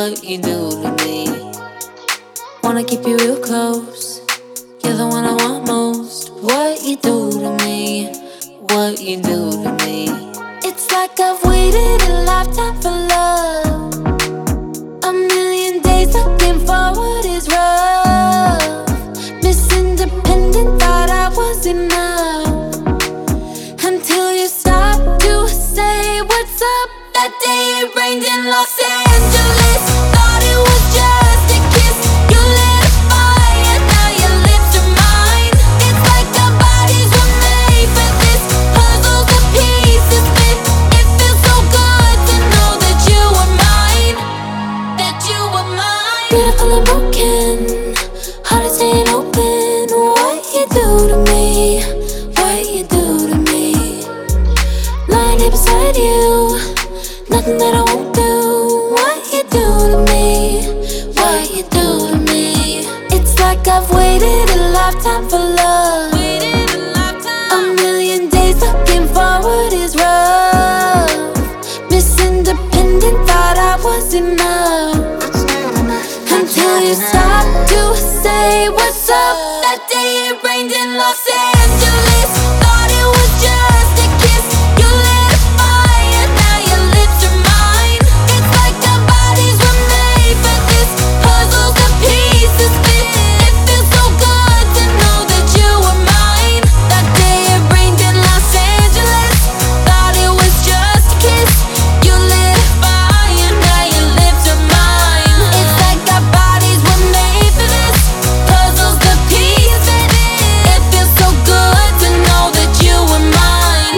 what you do to me. Wanna keep you real close, you're the one I want most. What you do to me, what you do to me. It's like I've waited a lifetime for love. A million days looking forward is rough. Miss Independent, thought I was enough, until you stopped to say what's up. That day it rained in Los Angeles. Thought it was just a kiss. You lit a fire, now your lips are mine. It's like our bodies were made for this. Puzzles and pieces fit. It feels so good to know that you were mine. That you were mine. Beautiful and broken, heart is staying open. What you do to me, what you do to me. Lying here beside you, nothing that I won't do. What you do to me, what you do to me. It's like I've waited a lifetime for love. A million days looking forward is rough. Miss Independent, thought I was enough, until you stopped to say what's up. That day it rained in Los Angeles. Thought it was just a kiss. You lit a fire, now your lips are mine. It's like our bodies were made for this. Puzzles and pieces fit. It feels so good to know that you were mine. That day it rained in Los Angeles. Thought it was just a kiss. You lit a fire, now your lips are mine. It's like our bodies were made for this. Puzzles and pieces. It feels so good to know that you were mine.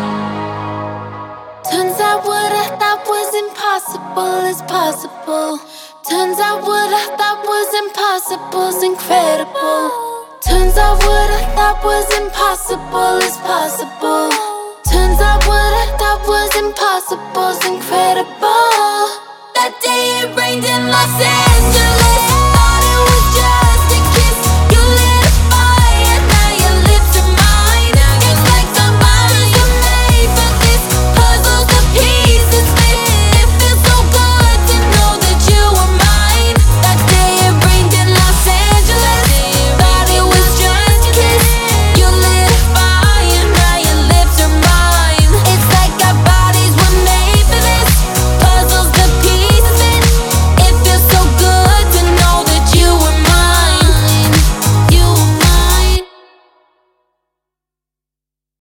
Turns out what I thought was impossible is possible. Turns out what I thought was impossible is incredible. Turns out what I thought was impossible is possible. Turns out what I thought was impossible is incredible. That day it rained in Los Angeles.